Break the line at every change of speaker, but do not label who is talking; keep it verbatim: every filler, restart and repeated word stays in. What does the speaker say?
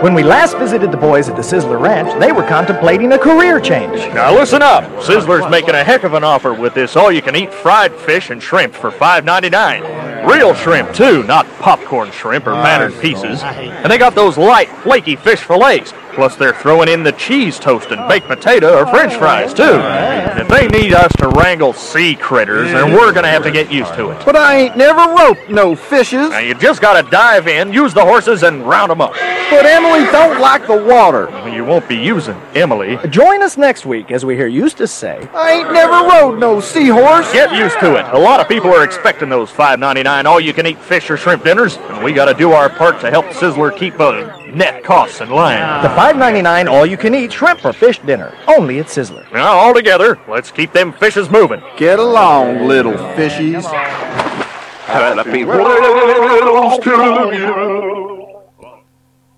When we last visited the boys at the Sizzler Ranch, they were contemplating a career change.
Now listen up. Sizzler's making a heck of an offer with this all-you-can-eat fried fish and shrimp for five ninety-nine. Real shrimp, too, not popcorn shrimp or battered pieces. And they got those light, flaky fish fillets. Plus, they're throwing in the cheese toast and baked potato or french fries, too. And if they need us to wrangle sea critters, then we're going to have to get used to it.
But I ain't never roped no fishes.
Now, you just got to dive in, use the horses, and round them up.
But Emily don't like the water.
You won't be using Emily.
Join us next week as we hear Eustace say,
I ain't never rode no seahorse.
Get used to it. A lot of people are expecting those five ninety-nine all-you-can-eat fish or shrimp dinners, and we got to do our part to help Sizzler keep uh, net costs in line.
the five ninety-nine all-you-can-eat shrimp or fish dinner, only at Sizzler.
Now, all together, let's keep them fishes moving.
Get along, little fishies.
Happy Wheels to you.